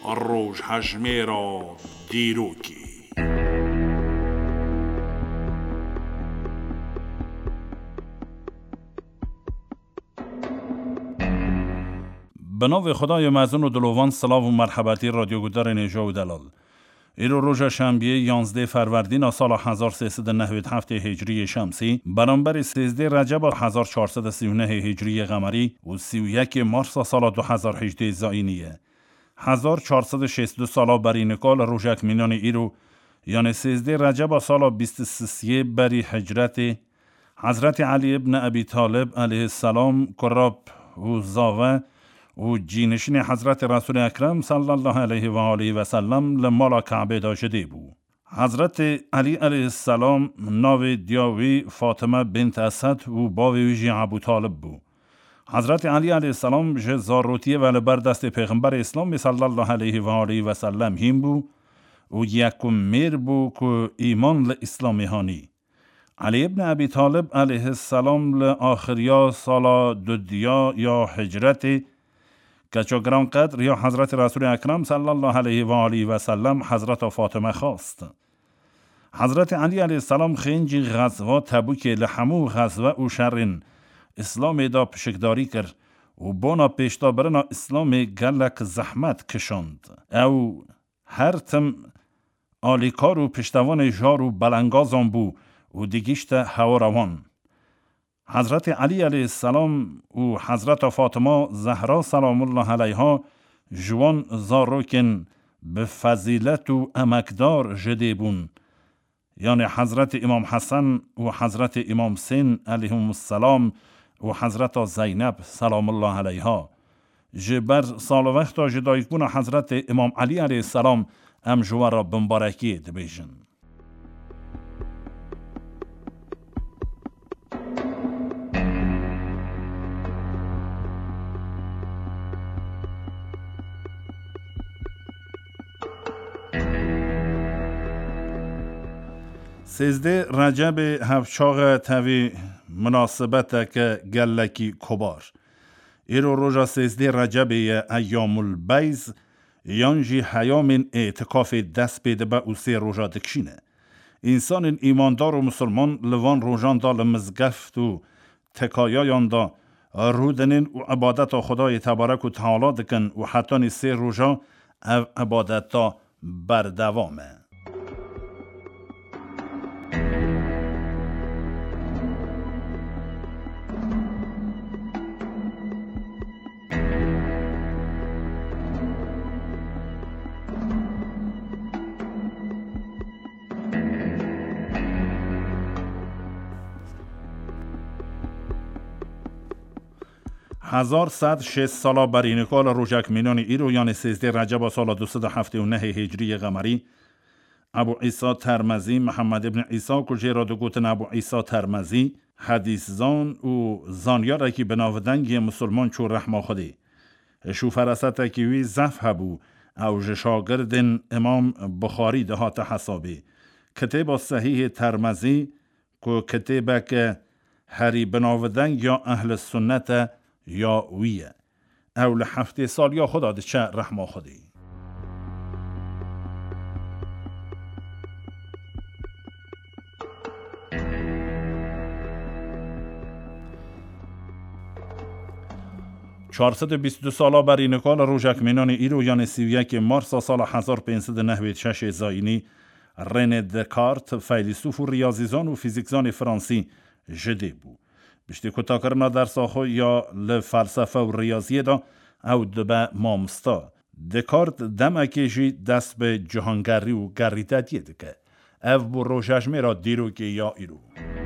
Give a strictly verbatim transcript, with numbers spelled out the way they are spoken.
روش هجمه را دیروکی. به نام خدای مزون و دلوان، سلام و مرحبتی رادیو گودار نیجا و دلال. ایرو روز شنبه یازده فروردین سال هزار و سیصد و نود و هفت هجری شمسی برابر سیزده رجب هزار و چهارصد و سی و نه هجری قمری و سی و یک مارس سال دو هزار و هجده زاینیه. هزار و چهارصد و شصت و دو سال بری نکال روزک مینان ایرو یعنی سیزده رجب سال بیست و سه بری هجرت حضرت علی ابن ابی طالب علیه السلام قرب و زاوه و جینشین حضرت رسول اکرم صلی الله علیه و آله و سلم لمالا کعبه داشته بود. حضرت علی علیه السلام ناو دیاوی فاطمه بنت اسد و باوی ویژی ابو طالب بود. حضرت علی علیه السلام جه زاروتیه و لبر دست پیغمبر اسلام صلی الله علیه و آله و سلم هیم بود و یکم میر بود که ایمان لاسلام هانی. علی ابن ابی طالب علیه السلام لآخریا سالا دو دیا یا حجرت کچو گران قدر یا حضرت رسول اکرم صلی الله علیه و آله و سلم حضرت فاطمه خواست. حضرت علی علیه السلام خینجی غزوه تبوک لحمو غزوه او شرین اسلام دا پشکداری کرد و بانا پیشتا برنا اسلام گلک زحمت کشند. او هر تم آلیکار و پشتوان جار و بلنگازان بو و دیگیشت هوا روان. حضرت علی علیه السلام و حضرت فاطمه زهرا سلام الله علیها جوان زاروکن به فضیلت و امکدار جده بون، یعنی حضرت امام حسن و حضرت امام حسین علیهم السلام و حضرت زینب سلام الله علیها جبر سال وقت جدایک بون حضرت امام علی علیه السلام ام جوان را بمبارکی دبیجن. سیزده رجب هفچاق تاوی مناسبت که گلکی کبار. ایرو روژا سیزده رجب ایام البیز یانجی حیام اعتکاف دست بیده به او سی روژا دکشینه. انسان ایماندار و مسلمان لوان روژان دا لمزگفت و تکایایان دا رودنین و عبادت خدای تبارک و تعالی دکن و حتی سی روژا عبادت دا بردوامه. هزار صد شش سالا بر اینکال روزک مینان ایرو یعنی سیزده رجب سال دویست و هفتاد و نه هجری قمری ابو عیسی ترمذی محمد ابن عیسی کجی را دو گوتن ابو عیسی ترمذی حدیث زان و زانیار که بناودنگی مسلمان چو رحمه خودی شو فرست که وی زف هبو او شاگردن امام بخاری دهات حسابی کتاب صحیح ترمذی که کتابه که هری بناودنگ یا اهل سنت یا ویه اول هفته سال یا خدا ده چه رحمه خودی. چهارصد و بیست و دو سالا بر اینکال روزک مینان ایرو یعنی سی و یک مارس سال هزار و پانصد و نود و شش زاینی رن دکارت فیلسوف و ریاضیزان و فیزیکزان فرانسی جده بود. بشتی کتا کرنا در ساخو یا لفلسفه و ریاضیه دا او دبه مامستا. دکارت دم اکیجی دست به جهانگری و گریدتیه دکه. او بو روشش میرا دیرو که یا ایرو.